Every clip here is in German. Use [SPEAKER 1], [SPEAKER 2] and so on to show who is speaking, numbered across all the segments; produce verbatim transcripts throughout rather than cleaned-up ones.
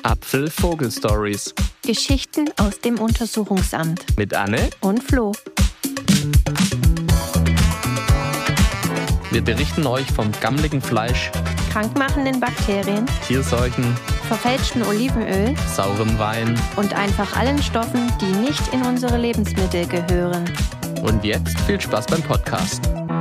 [SPEAKER 1] Apfel-Vogel-Stories
[SPEAKER 2] Geschichten aus dem Untersuchungsamt
[SPEAKER 1] mit Anne
[SPEAKER 2] und Flo.
[SPEAKER 1] Wir berichten euch vom gammeligen Fleisch,
[SPEAKER 2] Krankmachenden Bakterien,
[SPEAKER 1] Tierseuchen,
[SPEAKER 2] verfälschten Olivenöl
[SPEAKER 1] saurem Wein.
[SPEAKER 2] und einfach allen Stoffen, die nicht in unsere Lebensmittel gehören.
[SPEAKER 1] Und jetzt viel Spaß beim Podcast.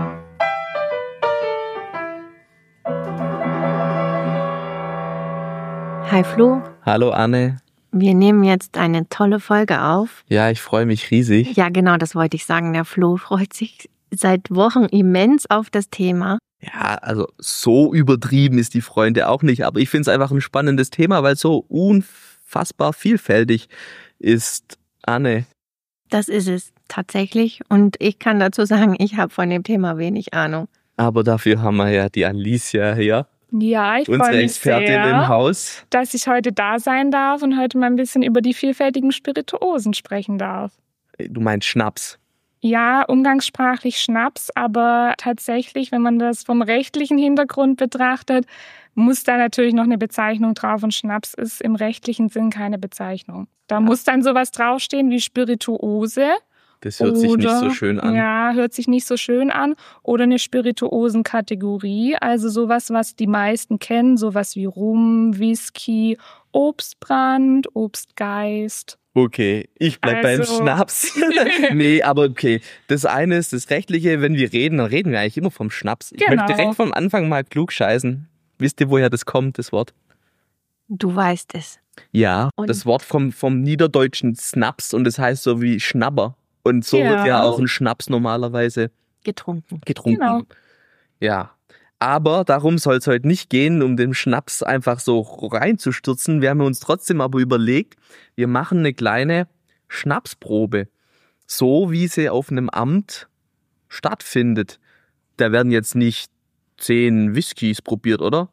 [SPEAKER 2] Hi Flo,
[SPEAKER 1] Hallo Anne.
[SPEAKER 2] wir nehmen jetzt eine tolle Folge auf.
[SPEAKER 1] Ja, ich freue mich riesig.
[SPEAKER 2] Ja, genau, das wollte ich sagen. Der Flo freut sich seit Wochen immens auf das Thema.
[SPEAKER 1] Ja, also so übertrieben ist die Freunde auch nicht, aber ich finde es einfach ein spannendes Thema, weil es so unfassbar vielfältig ist. Anne.
[SPEAKER 2] Das ist es tatsächlich. Und ich kann dazu sagen, ich habe von dem Thema wenig Ahnung.
[SPEAKER 1] Aber dafür haben wir ja die Alicia hier,
[SPEAKER 3] Ja, ich freue
[SPEAKER 1] unsere
[SPEAKER 3] mich
[SPEAKER 1] Expertin
[SPEAKER 3] sehr,
[SPEAKER 1] im Haus.
[SPEAKER 3] dass ich heute da sein darf und heute mal ein bisschen über die vielfältigen Spirituosen sprechen darf.
[SPEAKER 1] Du meinst Schnaps.
[SPEAKER 3] Ja, umgangssprachlich Schnaps, aber tatsächlich, wenn man das vom rechtlichen Hintergrund betrachtet, muss da natürlich noch eine Bezeichnung drauf und Schnaps ist im rechtlichen Sinn keine Bezeichnung. Da muss dann sowas draufstehen wie Spirituose.
[SPEAKER 1] Das hört sich nicht so schön an.
[SPEAKER 3] Ja, hört sich nicht so schön an. Oder eine Spirituosenkategorie, also sowas, was die meisten kennen, sowas wie Rum, Whisky, Obstbrand, Obstgeist.
[SPEAKER 1] Okay, ich bleib
[SPEAKER 3] Also-
[SPEAKER 1] beim Schnaps. Nee, aber okay. Das eine ist das Rechtliche, wenn wir reden, dann reden wir eigentlich immer vom Schnaps. Ich
[SPEAKER 3] Genau.
[SPEAKER 1] möchte direkt vom Anfang mal klug scheißen. Wisst ihr, woher das kommt, das Wort?
[SPEAKER 2] Du weißt es.
[SPEAKER 1] Ja,
[SPEAKER 2] Und-
[SPEAKER 1] das Wort vom, vom niederdeutschen Snaps und das heißt so wie Schnabber. Und so
[SPEAKER 3] Ja.
[SPEAKER 1] wird ja auch ein Schnaps normalerweise
[SPEAKER 2] Getrunken.
[SPEAKER 1] getrunken.
[SPEAKER 3] Genau.
[SPEAKER 1] Ja. Aber darum soll es heute nicht gehen, um den Schnaps einfach so reinzustürzen. Wir haben uns trotzdem aber überlegt, wir machen eine kleine Schnapsprobe. So wie sie auf einem Amt stattfindet. Da werden jetzt nicht zehn Whiskys probiert, oder?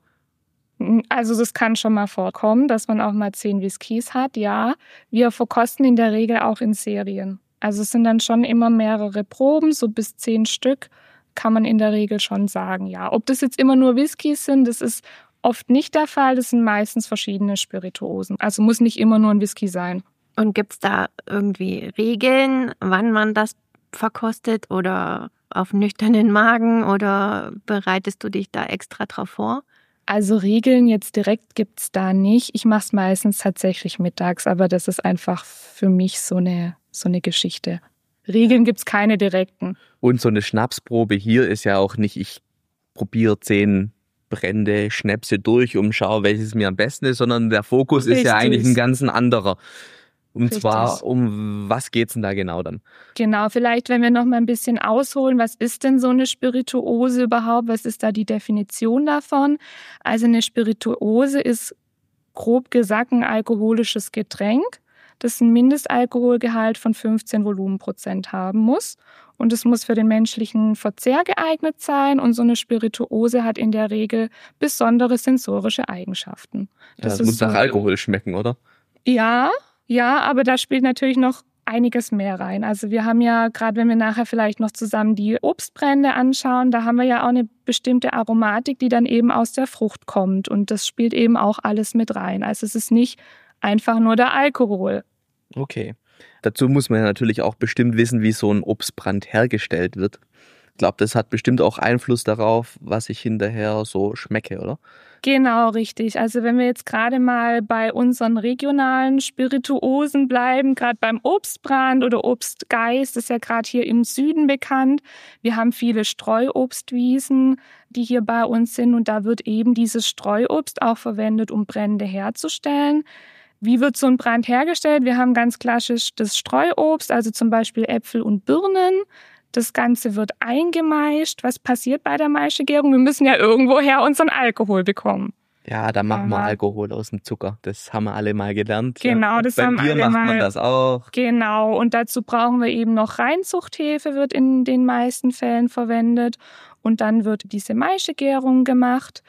[SPEAKER 3] Also das kann schon mal vorkommen, dass man auch mal zehn Whiskys hat, ja. Wir verkosten in der Regel auch in Serien. Also es sind dann schon immer mehrere Proben, so bis zehn Stück kann man in der Regel schon sagen, ja. Ob das jetzt immer nur Whiskys sind, das ist oft nicht der Fall. Das sind meistens verschiedene Spirituosen. Also muss nicht immer nur ein Whisky sein.
[SPEAKER 2] Und gibt es da irgendwie Regeln, wann man das verkostet oder auf nüchternen Magen oder bereitest du dich da extra drauf vor?
[SPEAKER 3] Also Regeln jetzt direkt gibt's da nicht. Ich mache es meistens tatsächlich mittags, aber das ist einfach für mich so eine, so eine Geschichte. Regeln gibt's keine direkten.
[SPEAKER 1] Und so eine Schnapsprobe hier ist ja auch nicht, ich probiere zehn Brände, Schnäpse durch und schaue, welches mir am besten ist, sondern der Fokus ist ja
[SPEAKER 3] Richtig.
[SPEAKER 1] eigentlich ein ganz anderer. Und
[SPEAKER 3] Richtig.
[SPEAKER 1] zwar, um was geht's denn da genau dann?
[SPEAKER 3] Genau, vielleicht, wenn wir noch mal ein bisschen ausholen, was ist denn so eine Spirituose überhaupt? Was ist da die Definition davon? Also eine Spirituose ist grob gesagt ein alkoholisches Getränk, das einen Mindestalkoholgehalt von fünfzehn Volumenprozent haben muss. Und es muss für den menschlichen Verzehr geeignet sein. Und so eine Spirituose hat in der Regel besondere sensorische Eigenschaften.
[SPEAKER 1] Ja, das
[SPEAKER 3] ist
[SPEAKER 1] muss nach
[SPEAKER 3] so-
[SPEAKER 1] Alkohol schmecken, oder?
[SPEAKER 3] Ja, ja, aber da spielt natürlich noch einiges mehr rein. Also wir haben ja, gerade wenn wir nachher vielleicht noch zusammen die Obstbrände anschauen, da haben wir ja auch eine bestimmte Aromatik, die dann eben aus der Frucht kommt. Und das spielt eben auch alles mit rein. Also es ist nicht einfach nur der Alkohol.
[SPEAKER 1] Okay. Dazu muss man ja natürlich auch bestimmt wissen, wie so ein Obstbrand hergestellt wird. Ich glaube, das hat bestimmt auch Einfluss darauf, was ich hinterher so schmecke, oder?
[SPEAKER 3] Genau, richtig. Also wenn wir jetzt gerade mal bei unseren regionalen Spirituosen bleiben, gerade beim Obstbrand oder Obstgeist, ist ja gerade hier im Süden bekannt. Wir haben viele Streuobstwiesen, die hier bei uns sind und da wird eben dieses Streuobst auch verwendet, um Brände herzustellen. Wie wird so ein Brand hergestellt? Wir haben ganz klassisch das Streuobst, also zum Beispiel Äpfel und Birnen. Das Ganze wird eingemeischt. Was passiert bei der Maischegärung? Wir müssen ja irgendwoher unseren Alkohol bekommen.
[SPEAKER 1] Ja, da machen wir
[SPEAKER 3] Aha.
[SPEAKER 1] Alkohol aus dem Zucker. Das haben wir alle mal gelernt.
[SPEAKER 3] Genau,
[SPEAKER 1] ja.
[SPEAKER 3] das
[SPEAKER 1] Bei
[SPEAKER 3] haben
[SPEAKER 1] Bier
[SPEAKER 3] alle
[SPEAKER 1] macht man
[SPEAKER 3] mal-
[SPEAKER 1] das auch.
[SPEAKER 3] Genau, und dazu brauchen wir eben noch Reinzuchthefe, wird in den meisten Fällen verwendet. Und dann wird diese Maischegärung gemacht.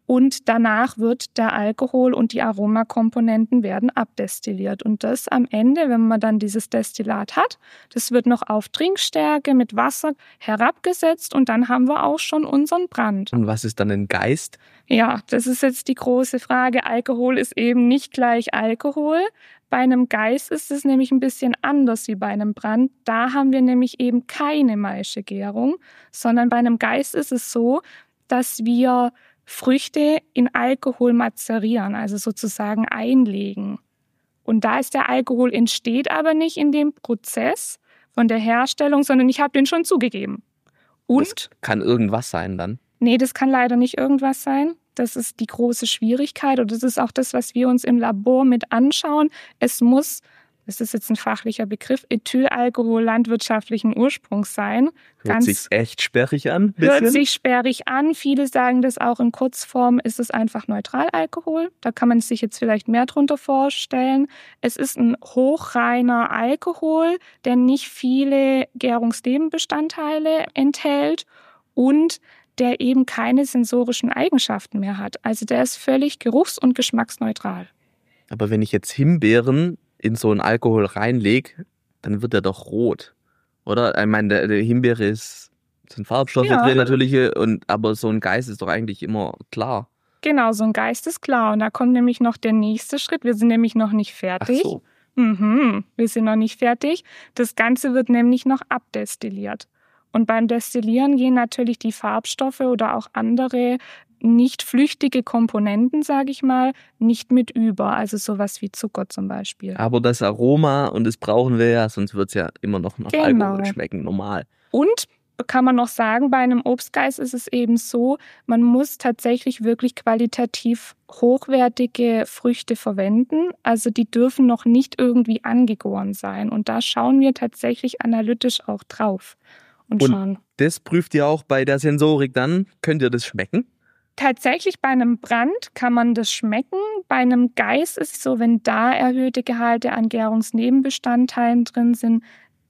[SPEAKER 3] Und danach wird der Alkohol und die Aromakomponenten werden abdestilliert. Und das am Ende, wenn man dann dieses Destillat hat, das wird noch auf Trinkstärke mit Wasser herabgesetzt und dann haben wir auch schon unseren Brand.
[SPEAKER 1] Und was ist dann ein Geist?
[SPEAKER 3] Ja, das ist jetzt die große Frage. Alkohol ist eben nicht gleich Alkohol. Bei einem Geist ist es nämlich ein bisschen anders wie bei einem Brand. Da haben wir nämlich eben keine Maischegärung, sondern bei einem Geist ist es so, dass wir Früchte in Alkohol mazerieren, also sozusagen einlegen. Und da ist der Alkohol, entsteht aber nicht in dem Prozess von der Herstellung, sondern ich habe den schon zugegeben. Und?
[SPEAKER 1] Das kann irgendwas sein dann?
[SPEAKER 3] Nee, das kann leider nicht irgendwas sein. Das ist die große Schwierigkeit und das ist auch das, was wir uns im Labor mit anschauen. Es muss, das ist jetzt ein fachlicher Begriff, Ethylalkohol landwirtschaftlichen Ursprungs sein.
[SPEAKER 1] Hört
[SPEAKER 3] Ganz,
[SPEAKER 1] sich echt sperrig an.
[SPEAKER 3] Hört sich sperrig an. Viele sagen das auch in Kurzform, ist es einfach Neutralalkohol. Da kann man sich jetzt vielleicht mehr drunter vorstellen. Es ist ein hochreiner Alkohol, der nicht viele Gärungsnebenbestandteile enthält und der eben keine sensorischen Eigenschaften mehr hat. Also der ist völlig geruchs- und geschmacksneutral.
[SPEAKER 1] Aber wenn ich jetzt Himbeeren in so einen Alkohol reinlege, dann wird er doch rot, oder? Ich meine, der, der Himbeere ist, sind Farbstoffe
[SPEAKER 3] Ja.
[SPEAKER 1] drin, natürliche, und, aber so ein Geist ist doch eigentlich immer klar.
[SPEAKER 3] Genau, so ein Geist ist klar. Und da kommt nämlich noch der nächste Schritt. Wir sind nämlich noch nicht
[SPEAKER 1] Ach
[SPEAKER 3] fertig.
[SPEAKER 1] so.
[SPEAKER 3] Mhm, wir sind noch nicht fertig. Das Ganze wird nämlich noch abdestilliert. Und beim Destillieren gehen natürlich die Farbstoffe oder auch andere nicht flüchtige Komponenten, sage ich mal, nicht mit über. Also sowas wie Zucker zum Beispiel.
[SPEAKER 1] Aber das Aroma, und das brauchen wir ja, sonst wird es ja immer noch nach
[SPEAKER 3] Genau.
[SPEAKER 1] Alkohol schmecken, normal.
[SPEAKER 3] Und kann man noch sagen, bei einem Obstgeist ist es eben so, man muss tatsächlich wirklich qualitativ hochwertige Früchte verwenden. Also die dürfen noch nicht irgendwie angegoren sein. Und da schauen wir tatsächlich analytisch auch drauf. Und,
[SPEAKER 1] Und
[SPEAKER 3] schauen.
[SPEAKER 1] das prüft ihr auch bei der Sensorik dann. Könnt ihr das schmecken?
[SPEAKER 3] Tatsächlich bei einem Brand kann man das schmecken. Bei einem Geist ist es so, wenn da erhöhte Gehalte an Gärungsnebenbestandteilen drin sind,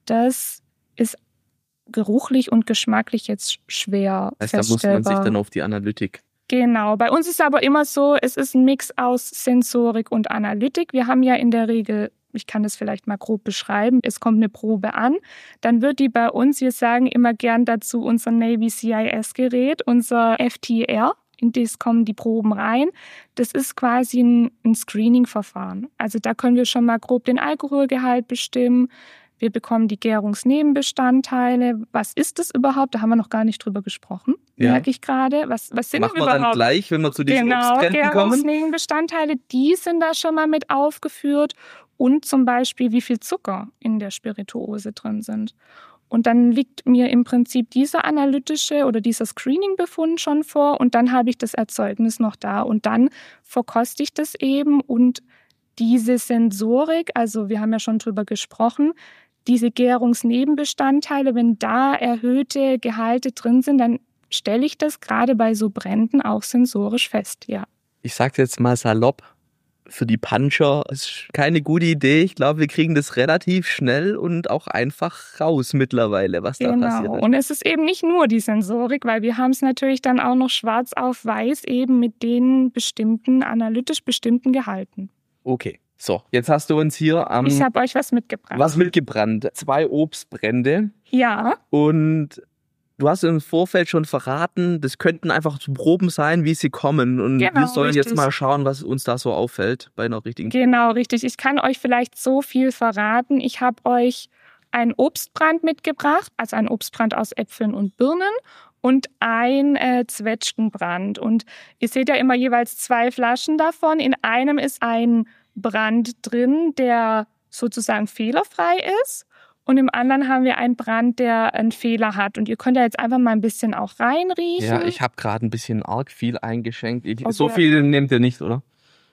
[SPEAKER 3] das ist geruchlich und geschmacklich jetzt schwer
[SPEAKER 1] Das heißt, da muss man
[SPEAKER 3] feststellbar.
[SPEAKER 1] sich dann auf die Analytik.
[SPEAKER 3] Genau, bei uns ist aber immer so, es ist ein Mix aus Sensorik und Analytik. Wir haben ja in der Regel, ich kann das vielleicht mal grob beschreiben, es kommt eine Probe an, dann wird die bei uns, wir sagen immer gern dazu unser Navy C I S-Gerät, unser F T R, in das kommen die Proben rein. Das ist quasi ein, ein Screening-Verfahren. Also da können wir schon mal grob den Alkoholgehalt bestimmen. Wir bekommen die Gärungsnebenbestandteile. Was ist das überhaupt? Da haben wir noch gar nicht drüber gesprochen,
[SPEAKER 1] Ja.
[SPEAKER 3] merke ich gerade. Was, was sind
[SPEAKER 1] Machen wir
[SPEAKER 3] überhaupt?
[SPEAKER 1] dann gleich, wenn wir zu diesen
[SPEAKER 3] Genau,
[SPEAKER 1] Obsttrenden kommen.
[SPEAKER 3] Gärungsnebenbestandteile, die sind da schon mal mit aufgeführt. Und zum Beispiel, wie viel Zucker in der Spirituose drin sind. Und dann liegt mir im Prinzip dieser analytische oder dieser Screening-Befund schon vor und dann habe ich das Erzeugnis noch da. Und dann verkoste ich das eben und diese Sensorik, also wir haben ja schon drüber gesprochen, diese Gärungsnebenbestandteile, wenn da erhöhte Gehalte drin sind, dann stelle ich das gerade bei so Bränden auch sensorisch fest, ja.
[SPEAKER 1] Ich sag's jetzt mal salopp, für die Puncher ist keine gute Idee. Ich glaube, wir kriegen das relativ schnell und auch einfach raus mittlerweile, was da passiert
[SPEAKER 3] Genau.
[SPEAKER 1] ist.
[SPEAKER 3] Und es ist eben nicht nur die Sensorik, weil wir haben es natürlich dann auch noch schwarz auf weiß eben mit den bestimmten, analytisch bestimmten Gehalten.
[SPEAKER 1] Okay, so, jetzt hast du uns hier am
[SPEAKER 3] Ich habe euch was mitgebracht.
[SPEAKER 1] was mitgebrannt. Zwei Obstbrände
[SPEAKER 3] Ja,
[SPEAKER 1] und du hast im Vorfeld schon verraten, das könnten einfach so Proben sein, wie sie kommen. Und
[SPEAKER 3] Genau,
[SPEAKER 1] wir sollen jetzt
[SPEAKER 3] richtig.
[SPEAKER 1] mal schauen, was uns da so auffällt bei einer richtigen.
[SPEAKER 3] genau, richtig. Ich kann euch vielleicht so viel verraten. Ich habe euch einen Obstbrand mitgebracht, also einen Obstbrand aus Äpfeln und Birnen und ein äh, Zwetschgenbrand. Und ihr seht ja immer jeweils zwei Flaschen davon. In einem ist ein Brand drin, der sozusagen fehlerfrei ist. Und im anderen haben wir einen Brand, der einen Fehler hat. Und ihr könnt ja jetzt einfach mal ein bisschen auch reinriechen.
[SPEAKER 1] Ja, ich habe gerade ein bisschen arg viel eingeschenkt. Ich,
[SPEAKER 3] Okay.
[SPEAKER 1] So viel nehmt ihr nicht, oder?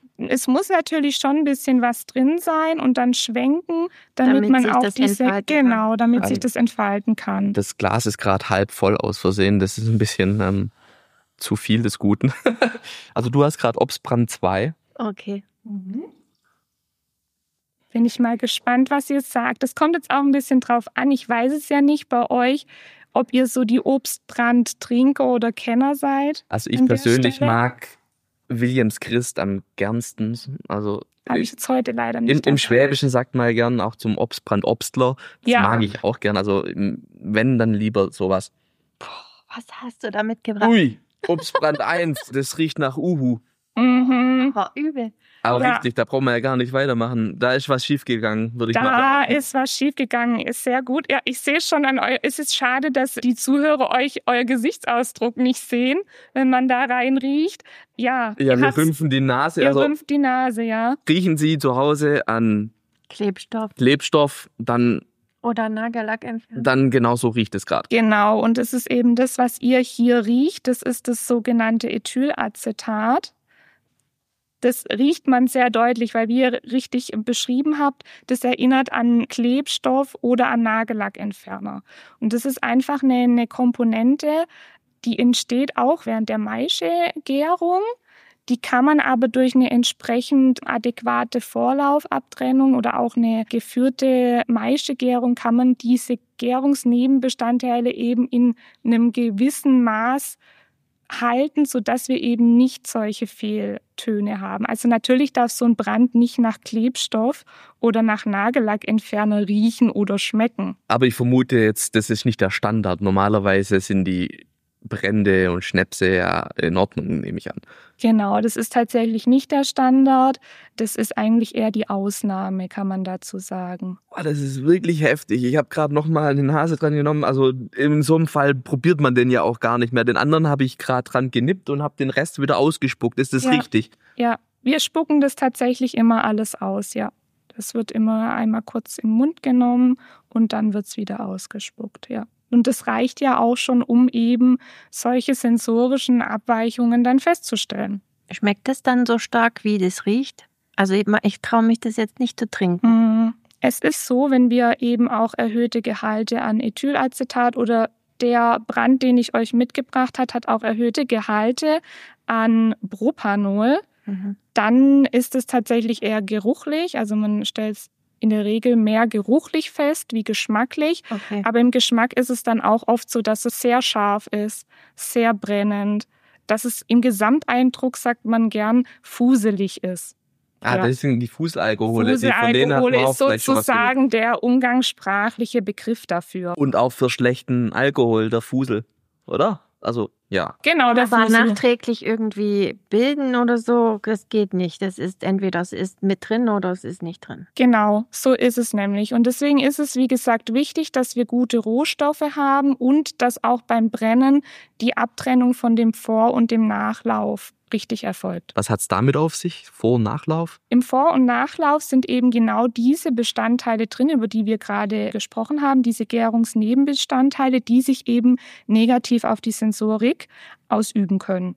[SPEAKER 3] Es muss natürlich schon ein bisschen was drin sein und dann schwenken, damit,
[SPEAKER 2] Damit
[SPEAKER 3] man
[SPEAKER 2] sich
[SPEAKER 3] auch
[SPEAKER 2] das
[SPEAKER 3] diese,
[SPEAKER 2] entfalten kann.
[SPEAKER 3] genau, damit
[SPEAKER 1] Also-
[SPEAKER 3] sich das entfalten kann.
[SPEAKER 1] Das Glas ist gerade halb voll aus Versehen. Das ist ein bisschen ähm, zu viel des Guten. Also du hast gerade Obstbrand zwei.
[SPEAKER 2] Okay.
[SPEAKER 3] Bin ich mal gespannt, was ihr sagt. Das kommt jetzt auch ein bisschen drauf an. Ich weiß es ja nicht bei euch, ob ihr so die Obstbrand-Trinker oder Kenner seid.
[SPEAKER 1] Also ich
[SPEAKER 3] An der
[SPEAKER 1] persönlich
[SPEAKER 3] Stelle?
[SPEAKER 1] mag Williams Christ am gernsten. Also
[SPEAKER 3] Habe ich jetzt heute leider nicht.
[SPEAKER 1] in, im Schwäbischen sagt man ja gern auch zum Obstbrand Obstler. Das
[SPEAKER 3] Ja.
[SPEAKER 1] mag ich auch gern. Also wenn, dann lieber sowas.
[SPEAKER 2] Was hast du da mitgebracht?
[SPEAKER 1] Ui, Obstbrand eins, das riecht nach Uhu.
[SPEAKER 3] Mhm.
[SPEAKER 2] War übel.
[SPEAKER 1] Aber
[SPEAKER 3] Ja.
[SPEAKER 1] richtig, da brauchen wir ja gar nicht weitermachen. Da ist was schiefgegangen, würde ich mal
[SPEAKER 3] Da
[SPEAKER 1] sagen.
[SPEAKER 3] ist was schiefgegangen, ist sehr gut. Ja, ich sehe schon an euch. Es ist schade, dass die Zuhörer euch euer Gesichtsausdruck nicht sehen, wenn man da reinriecht. Ja,
[SPEAKER 1] Ja,
[SPEAKER 3] ihr
[SPEAKER 1] wir
[SPEAKER 3] habt's-
[SPEAKER 1] rümpfen die Nase.
[SPEAKER 3] Ihr
[SPEAKER 1] Also
[SPEAKER 3] rümpft die Nase, ja.
[SPEAKER 1] riechen Sie zu Hause an
[SPEAKER 2] Klebstoff
[SPEAKER 1] Klebstoff, dann,
[SPEAKER 2] oder Nagellack entfernen.
[SPEAKER 1] dann genau so riecht es gerade.
[SPEAKER 3] Genau, und es ist eben das, was ihr hier riecht. Das ist das sogenannte Ethylacetat. Das riecht man sehr deutlich, weil wie ihr richtig beschrieben habt, das erinnert an Klebstoff oder an Nagellackentferner. Und das ist einfach eine, eine Komponente, die entsteht auch während der Maischegärung. Die kann man aber durch eine entsprechend adäquate Vorlaufabtrennung oder auch eine geführte Maischegärung kann man diese Gärungsnebenbestandteile eben in einem gewissen Maß halten, sodass wir eben nicht solche Fehltöne haben. Also natürlich darf so ein Brand nicht nach Klebstoff oder nach Nagellackentferner riechen oder schmecken.
[SPEAKER 1] Aber ich vermute jetzt, das ist nicht der Standard. Normalerweise sind die Brände und Schnäpse ja in Ordnung, nehme ich an.
[SPEAKER 3] Genau, das ist tatsächlich nicht der Standard. Das ist eigentlich eher die Ausnahme, kann man dazu sagen.
[SPEAKER 1] Boah, das ist wirklich heftig. Ich habe gerade noch mal eine Nase dran genommen. Also in so einem Fall probiert man den ja auch gar nicht mehr. Den anderen habe ich gerade dran genippt und habe den Rest wieder ausgespuckt. Ist das
[SPEAKER 3] Ja.
[SPEAKER 1] richtig?
[SPEAKER 3] Ja, wir spucken das tatsächlich immer alles aus, ja. Das wird immer einmal kurz im Mund genommen und dann wird's wieder ausgespuckt, ja. Und das reicht ja auch schon, um eben solche sensorischen Abweichungen dann festzustellen.
[SPEAKER 2] Schmeckt es dann so stark, wie das riecht? Also ich, ich traue mich das jetzt nicht zu trinken.
[SPEAKER 3] Mm, Es ist so, wenn wir eben auch erhöhte Gehalte an Ethylacetat oder der Brand, den ich euch mitgebracht habe, hat auch erhöhte Gehalte an Propanol,
[SPEAKER 2] Mhm.
[SPEAKER 3] dann ist es tatsächlich eher geruchlich. Also man stellt es in der Regel mehr geruchlich fest wie geschmacklich.
[SPEAKER 2] Okay.
[SPEAKER 3] Aber im Geschmack ist es dann auch oft so, dass es sehr scharf ist, sehr brennend, dass es im Gesamteindruck, sagt man gern, fuselig ist.
[SPEAKER 1] Ah,
[SPEAKER 3] Ja.
[SPEAKER 1] das sind die Fußalkohole. Die, von denen hat
[SPEAKER 3] Fuselalkohol
[SPEAKER 1] man auch
[SPEAKER 3] ist
[SPEAKER 1] vielleicht schon was gehört.
[SPEAKER 3] sozusagen der umgangssprachliche Begriff dafür.
[SPEAKER 1] Und auch für schlechten Alkohol, der Fusel, oder? Also, ja.
[SPEAKER 3] Genau, der
[SPEAKER 2] Aber
[SPEAKER 3] Fusel.
[SPEAKER 2] nachträglich irgendwie bilden oder so, das geht nicht. Das ist entweder es ist mit drin oder es ist nicht drin.
[SPEAKER 3] Genau, so ist es nämlich. Und deswegen ist es, wie gesagt, wichtig, dass wir gute Rohstoffe haben und dass auch beim Brennen die Abtrennung von dem Vor- und dem Nachlauf richtig erfolgt.
[SPEAKER 1] Was hat's damit auf sich? Vor- und Nachlauf?
[SPEAKER 3] Im Vor- und Nachlauf sind eben genau diese Bestandteile drin, über die wir gerade gesprochen haben, diese Gärungsnebenbestandteile, die sich eben negativ auf die Sensorik ausüben können.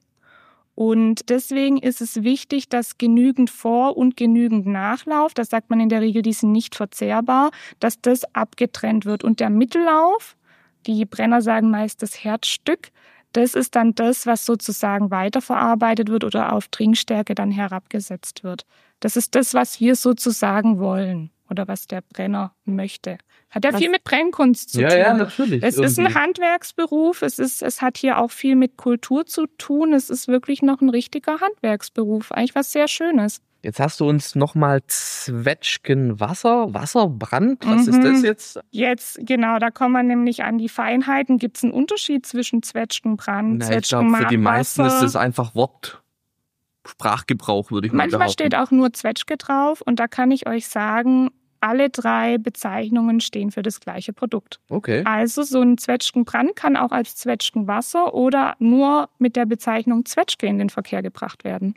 [SPEAKER 3] Und deswegen ist es wichtig, dass genügend Vor- und genügend Nachlauf, das sagt man in der Regel, die sind nicht verzehrbar, dass das abgetrennt wird. Und der Mittellauf, die Brenner sagen meist das Herzstück, das ist dann das, was sozusagen weiterverarbeitet wird oder auf Trinkstärke dann herabgesetzt wird. Das ist das, was wir sozusagen wollen oder was der Brenner möchte. Hat ja
[SPEAKER 2] Was-
[SPEAKER 3] viel mit Brennkunst zu
[SPEAKER 1] Ja,
[SPEAKER 3] tun.
[SPEAKER 1] ja, natürlich.
[SPEAKER 3] Es ist ein
[SPEAKER 1] irgendwie.
[SPEAKER 3] Handwerksberuf, es, ist, es hat hier auch viel mit Kultur zu tun. Es ist wirklich noch ein richtiger Handwerksberuf, eigentlich was sehr Schönes.
[SPEAKER 1] Jetzt hast du uns nochmal Zwetschgenwasser, Wasserbrand, was
[SPEAKER 3] Mhm.
[SPEAKER 1] ist das jetzt?
[SPEAKER 3] Jetzt, genau, da kommen wir nämlich an die Feinheiten. Gibt es einen Unterschied zwischen Zwetschgenbrand,
[SPEAKER 1] Na, ich glaube, für die meisten ist
[SPEAKER 3] Zwetschgenmarkwasser?
[SPEAKER 1] es einfach Wort. Sprachgebrauch, würde ich mal
[SPEAKER 3] Manchmal
[SPEAKER 1] behaupten.
[SPEAKER 3] steht auch nur Zwetschge drauf und da kann ich euch sagen, alle drei Bezeichnungen stehen für das gleiche Produkt.
[SPEAKER 1] Okay.
[SPEAKER 3] Also so ein Zwetschgenbrand kann auch als Zwetschgenwasser oder nur mit der Bezeichnung Zwetschge in den Verkehr gebracht werden.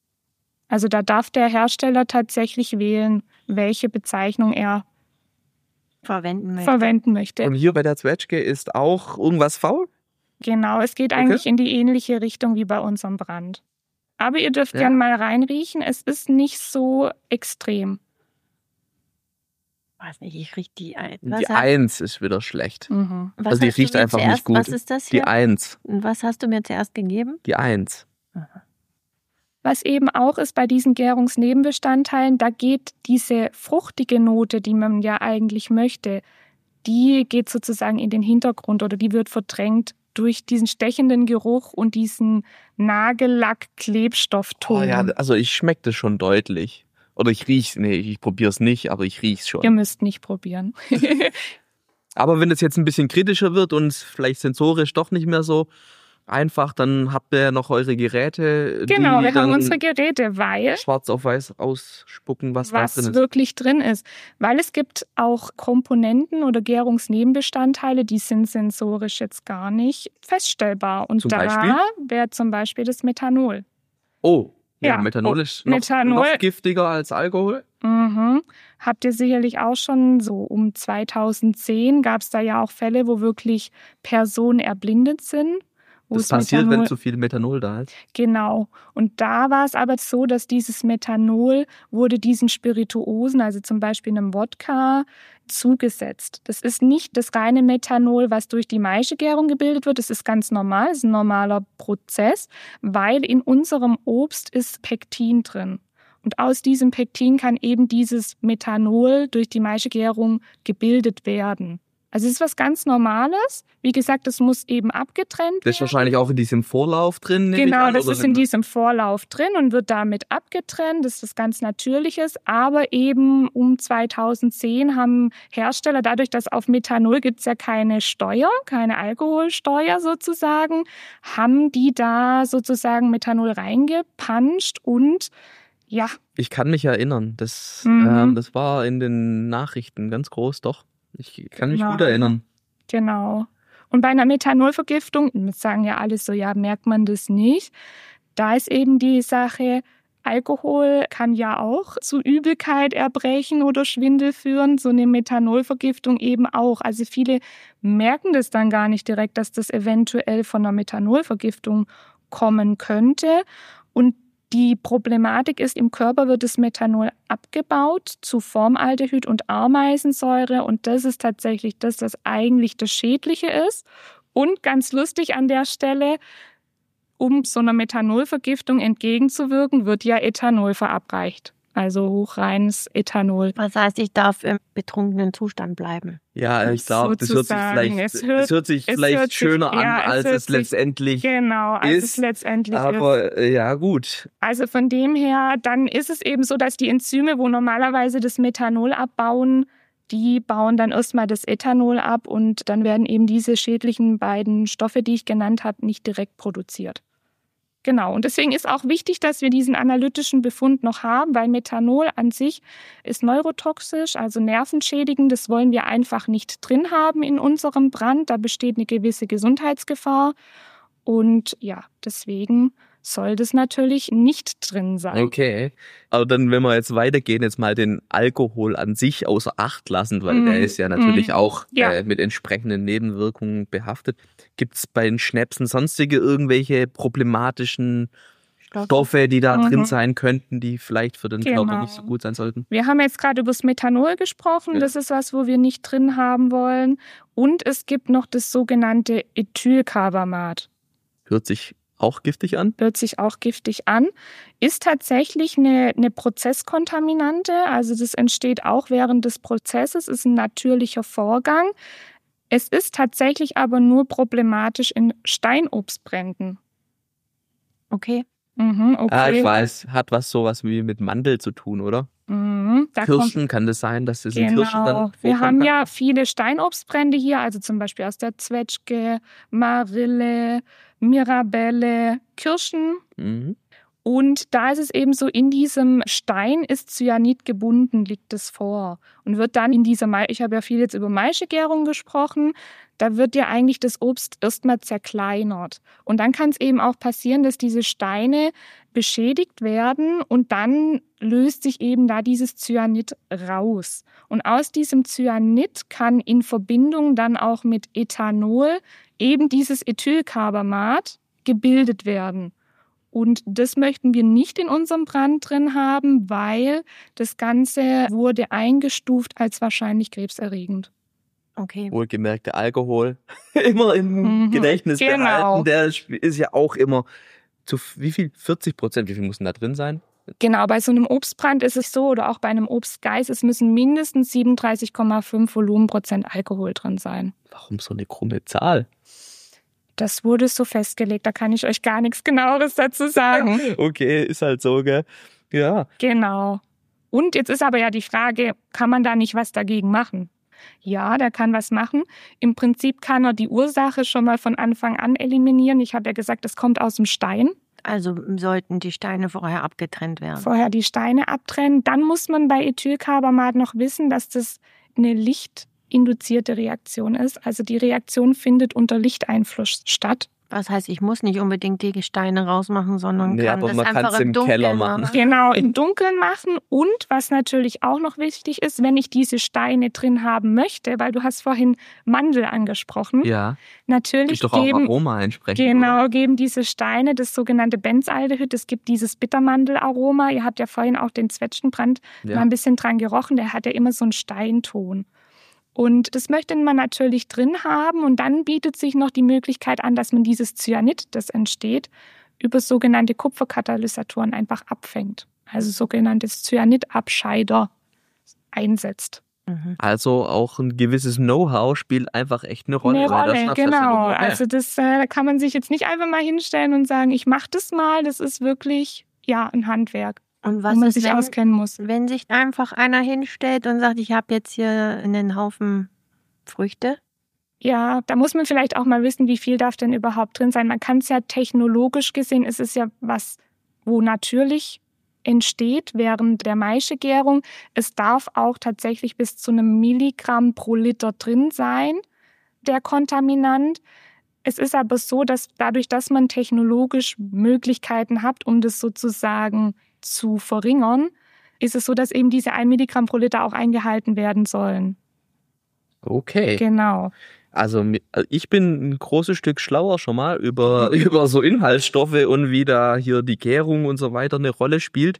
[SPEAKER 3] Also da darf der Hersteller tatsächlich wählen, welche Bezeichnung er
[SPEAKER 2] Verwenden möchte.
[SPEAKER 3] verwenden möchte.
[SPEAKER 1] Und hier bei der Zwetschge ist auch irgendwas faul?
[SPEAKER 3] Genau, es geht
[SPEAKER 1] Okay.
[SPEAKER 3] eigentlich in die ähnliche Richtung wie bei unserem Brand. Aber ihr dürft
[SPEAKER 1] Ja.
[SPEAKER 3] gern mal reinriechen, es ist nicht so extrem.
[SPEAKER 2] Weiß nicht, ich riech die ein.
[SPEAKER 1] Die
[SPEAKER 2] hast-
[SPEAKER 1] Eins ist wieder schlecht.
[SPEAKER 3] Mhm.
[SPEAKER 2] was
[SPEAKER 1] also die
[SPEAKER 2] hast du
[SPEAKER 1] riecht
[SPEAKER 2] mir
[SPEAKER 1] einfach nicht
[SPEAKER 2] zuerst,
[SPEAKER 1] gut.
[SPEAKER 2] Was ist das
[SPEAKER 1] Die
[SPEAKER 2] hier?
[SPEAKER 1] Eins.
[SPEAKER 2] Was hast du mir zuerst gegeben?
[SPEAKER 1] Die Eins.
[SPEAKER 3] Was eben auch ist bei diesen Gärungsnebenbestandteilen, da geht diese fruchtige Note, die man ja eigentlich möchte, die geht sozusagen in den Hintergrund oder die wird verdrängt durch diesen stechenden Geruch und diesen Nagellack-Klebstoffton.
[SPEAKER 1] Oh ja, also ich schmecke das schon deutlich. Oder ich riech's, nee, ich probier's nicht, aber ich riech's schon.
[SPEAKER 3] Ihr müsst nicht probieren.
[SPEAKER 1] Aber wenn es jetzt ein bisschen kritischer wird und vielleicht sensorisch doch nicht mehr so einfach, dann habt ihr ja noch eure Geräte,
[SPEAKER 3] Genau,
[SPEAKER 1] die
[SPEAKER 3] wir haben
[SPEAKER 1] dann
[SPEAKER 3] unsere Geräte, weil
[SPEAKER 1] schwarz auf weiß ausspucken, was,
[SPEAKER 3] was
[SPEAKER 1] da drin ist.
[SPEAKER 3] wirklich drin ist. Weil es gibt auch Komponenten oder Gärungsnebenbestandteile, die sind sensorisch jetzt gar nicht feststellbar. Und
[SPEAKER 1] Zum
[SPEAKER 3] da
[SPEAKER 1] Beispiel?
[SPEAKER 3] wäre zum Beispiel das Methanol.
[SPEAKER 1] Oh, ja,
[SPEAKER 3] Ja,
[SPEAKER 1] Methanol
[SPEAKER 3] oh,
[SPEAKER 1] ist noch,
[SPEAKER 3] Methanol.
[SPEAKER 1] noch giftiger als Alkohol.
[SPEAKER 3] Mhm. Habt ihr sicherlich auch schon so um zweitausendzehn gab es da ja auch Fälle, wo wirklich Personen erblindet sind. Wo
[SPEAKER 1] Das
[SPEAKER 3] es
[SPEAKER 1] passiert,
[SPEAKER 3] Methanol,
[SPEAKER 1] wenn zu viel Methanol da ist.
[SPEAKER 3] Genau. Und da war es aber so, dass dieses Methanol wurde diesen Spirituosen, also zum Beispiel einem Wodka, zugesetzt. Das ist nicht das reine Methanol, was durch die Maischegärung gebildet wird. Das ist ganz normal, das ist ein normaler Prozess, weil in unserem Obst ist Pektin drin. Und aus diesem Pektin kann eben dieses Methanol durch die Maischegärung gebildet werden. Also es ist was ganz Normales. Wie gesagt, das muss eben abgetrennt werden.
[SPEAKER 1] Das ist wahrscheinlich auch in diesem Vorlauf drin. nehme ich
[SPEAKER 3] Genau,
[SPEAKER 1] an,
[SPEAKER 3] das
[SPEAKER 1] oder
[SPEAKER 3] ist in diesem Vorlauf drin und wird damit abgetrennt. Das ist was ganz Natürliches. Aber eben um zweitausendzehn haben Hersteller, dadurch, dass auf Methanol gibt es ja keine Steuer, keine Alkoholsteuer sozusagen, haben die da sozusagen Methanol reingepanscht und ja.
[SPEAKER 1] Ich kann mich erinnern, das,
[SPEAKER 3] Mhm.
[SPEAKER 1] ähm, das war in den Nachrichten ganz groß, doch. Ich kann mich
[SPEAKER 3] Genau.
[SPEAKER 1] gut erinnern.
[SPEAKER 3] Genau. Und bei einer Methanolvergiftung, das sagen ja alle so, ja, merkt man das nicht. Da ist eben die Sache, Alkohol kann ja auch zu Übelkeit, Erbrechen oder Schwindel führen, so eine Methanolvergiftung eben auch. Also viele merken das dann gar nicht direkt, dass das eventuell von einer Methanolvergiftung kommen könnte. Und die Problematik ist, im Körper wird das Methanol abgebaut zu Formaldehyd und Ameisensäure und das ist tatsächlich das, was eigentlich das Schädliche ist. Und ganz lustig an der Stelle, um so einer Methanolvergiftung entgegenzuwirken, wird ja Ethanol verabreicht. Also hochreines Ethanol.
[SPEAKER 2] Das heißt, ich darf im betrunkenen Zustand bleiben.
[SPEAKER 1] Ja, ich glaube, das hört sich
[SPEAKER 3] Sozusagen.
[SPEAKER 1] vielleicht,
[SPEAKER 3] Es
[SPEAKER 1] es
[SPEAKER 3] hört-
[SPEAKER 1] hört sich
[SPEAKER 3] es
[SPEAKER 1] vielleicht
[SPEAKER 3] hört sich-
[SPEAKER 1] schöner an,
[SPEAKER 3] ja, es
[SPEAKER 1] als
[SPEAKER 3] hört
[SPEAKER 1] es
[SPEAKER 3] sich-
[SPEAKER 1] letztendlich
[SPEAKER 3] Genau, als
[SPEAKER 1] ist.
[SPEAKER 3] es letztendlich ist.
[SPEAKER 1] Aber äh, ja, gut.
[SPEAKER 3] Also von dem her, dann ist es eben so, dass die Enzyme, wo normalerweise das Methanol abbauen, die bauen dann erstmal das Ethanol ab und dann werden eben diese schädlichen beiden Stoffe, die ich genannt habe, nicht direkt produziert. Genau, und deswegen ist auch wichtig, dass wir diesen analytischen Befund noch haben, weil Methanol an sich ist neurotoxisch, also nervenschädigend. Das wollen wir einfach nicht drin haben in unserem Brand. Da besteht eine gewisse Gesundheitsgefahr. Und ja, deswegen soll das natürlich nicht drin sein.
[SPEAKER 1] Okay. Aber dann, wenn wir jetzt weitergehen, jetzt mal den Alkohol an sich außer Acht lassen, weil
[SPEAKER 3] Mhm.
[SPEAKER 1] der ist ja natürlich
[SPEAKER 3] Mhm.
[SPEAKER 1] auch
[SPEAKER 3] Ja.
[SPEAKER 1] äh, mit entsprechenden Nebenwirkungen behaftet. Gibt es bei den Schnäpsen sonstige irgendwelche problematischen Stoffe, die da
[SPEAKER 3] Mhm.
[SPEAKER 1] drin sein könnten, die vielleicht für den
[SPEAKER 3] Genau.
[SPEAKER 1] Körper nicht so gut sein sollten?
[SPEAKER 3] Wir haben jetzt gerade über das Methanol gesprochen.
[SPEAKER 1] Ja.
[SPEAKER 3] Das ist was, wo wir nicht drin haben wollen. Und es gibt noch das sogenannte Ethylcarbamat.
[SPEAKER 1] Hört sich auch giftig an?
[SPEAKER 3] Hört sich auch giftig an. Ist tatsächlich eine, eine Prozesskontaminante. Also das entsteht auch während des Prozesses, ist ein natürlicher Vorgang. Es ist tatsächlich aber nur problematisch in Steinobstbränden.
[SPEAKER 2] Okay.
[SPEAKER 3] Mhm, okay.
[SPEAKER 1] Ah, ich weiß, hat was sowas wie mit Mandel zu tun, oder?
[SPEAKER 3] Mhm, da kommt
[SPEAKER 1] Kirschen, kann das sein, dass das in
[SPEAKER 3] Genau.
[SPEAKER 1] Kirschen dann
[SPEAKER 3] Wir
[SPEAKER 1] vorkommen
[SPEAKER 3] haben
[SPEAKER 1] kann?
[SPEAKER 3] ja viele Steinobstbrände hier, also zum Beispiel aus der Zwetschge, Marille, Mirabelle, Kirschen.
[SPEAKER 1] Mhm.
[SPEAKER 3] Und da ist es eben so, in diesem Stein ist Cyanid gebunden, liegt es vor. Und wird dann in dieser, Mai- ich habe ja viel jetzt über Maischegärung gesprochen, da wird ja eigentlich das Obst erstmal zerkleinert. Und dann kann es eben auch passieren, dass diese Steine beschädigt werden und dann löst sich eben da dieses Cyanid raus. Und aus diesem Cyanid kann in Verbindung dann auch mit Ethanol eben dieses Ethylcarbamat gebildet werden. Und das möchten wir nicht in unserem Brand drin haben, weil das Ganze wurde eingestuft als wahrscheinlich krebserregend.
[SPEAKER 2] Okay.
[SPEAKER 1] Wohlgemerkt, der Alkohol immer im
[SPEAKER 3] Mhm,
[SPEAKER 1] Gedächtnis
[SPEAKER 3] genau.
[SPEAKER 1] behalten. Der ist ja auch immer zu wie viel? vierzig Prozent? Wie viel muss denn da drin sein?
[SPEAKER 3] Genau, bei so einem Obstbrand ist es so, oder auch bei einem Obstgeist, es müssen mindestens siebenunddreißig Komma fünf Volumenprozent Alkohol drin sein.
[SPEAKER 1] Warum so eine krumme Zahl?
[SPEAKER 3] Das wurde so festgelegt, da kann ich euch gar nichts Genaueres dazu sagen.
[SPEAKER 1] Okay, ist halt so, gell? Ja.
[SPEAKER 3] Genau. Und jetzt ist aber ja die Frage, kann man da nicht was dagegen machen? Ja, der kann was machen. Im Prinzip kann er die Ursache schon mal von Anfang an eliminieren. Ich habe ja gesagt, das kommt aus dem Stein.
[SPEAKER 2] Also sollten die Steine vorher abgetrennt werden.
[SPEAKER 3] Vorher die Steine abtrennen. Dann muss man bei Ethylcarbamat noch wissen, dass das eine lichtinduzierte Reaktion ist. Also die Reaktion findet unter Lichteinfluss statt.
[SPEAKER 2] Was heißt, ich muss nicht unbedingt die Steine rausmachen, sondern
[SPEAKER 1] Nee,
[SPEAKER 2] kann
[SPEAKER 1] aber
[SPEAKER 2] das
[SPEAKER 1] man
[SPEAKER 2] einfach
[SPEAKER 1] kann's
[SPEAKER 2] im
[SPEAKER 1] im
[SPEAKER 2] Dunkeln
[SPEAKER 1] Keller
[SPEAKER 2] machen.
[SPEAKER 1] machen.
[SPEAKER 3] Genau, im Dunkeln machen. Und was natürlich auch noch wichtig ist, wenn ich diese Steine drin haben möchte, weil du hast vorhin Mandel angesprochen.
[SPEAKER 1] Ja.
[SPEAKER 3] Natürlich
[SPEAKER 1] Ist doch auch
[SPEAKER 3] geben,
[SPEAKER 1] Aroma entsprechend.
[SPEAKER 3] genau,
[SPEAKER 1] Oder?
[SPEAKER 3] geben diese Steine das sogenannte Benzaldehyd. Es gibt dieses Bittermandelaroma. Ihr habt ja vorhin auch den Zwetschgenbrand
[SPEAKER 1] Ja.
[SPEAKER 3] mal ein bisschen dran gerochen. Der hat ja immer so einen Steinton. Und das möchte man natürlich drin haben. Und dann bietet sich noch die Möglichkeit an, dass man dieses Cyanid, das entsteht, über sogenannte Kupferkatalysatoren einfach abfängt. Also sogenanntes Cyanidabscheider einsetzt.
[SPEAKER 1] Also auch ein gewisses Know-how spielt einfach echt eine Rolle.
[SPEAKER 3] Eine
[SPEAKER 1] weil der
[SPEAKER 3] Rolle,
[SPEAKER 1] Schnaps hat ja
[SPEAKER 3] genau.
[SPEAKER 1] noch mehr.
[SPEAKER 3] Also das äh, kann man sich jetzt nicht einfach mal hinstellen und sagen, ich mache das mal. Das ist wirklich ja ein Handwerk,
[SPEAKER 2] Und
[SPEAKER 3] wo
[SPEAKER 2] was
[SPEAKER 3] man
[SPEAKER 2] ist,
[SPEAKER 3] sich
[SPEAKER 2] wenn,
[SPEAKER 3] auskennen muss.
[SPEAKER 2] wenn sich einfach einer hinstellt und sagt, ich habe jetzt hier einen Haufen Früchte?
[SPEAKER 3] Ja, da muss man vielleicht auch mal wissen, wie viel darf denn überhaupt drin sein. Man kann es ja technologisch gesehen, es ist ja was, wo natürlich entsteht während der Maischegärung. Es darf auch tatsächlich bis zu einem Milligramm pro Liter drin sein, der Kontaminant. Es ist aber so, dass dadurch, dass man technologisch Möglichkeiten hat, um das sozusagen zu verringern, ist es so, dass eben diese ein Milligramm pro Liter auch eingehalten werden sollen.
[SPEAKER 1] Okay.
[SPEAKER 3] Genau.
[SPEAKER 1] Also mi- ich bin ein großes Stück schlauer schon mal über, über so Inhaltsstoffe und wie da hier die Gärung und so weiter eine Rolle spielt.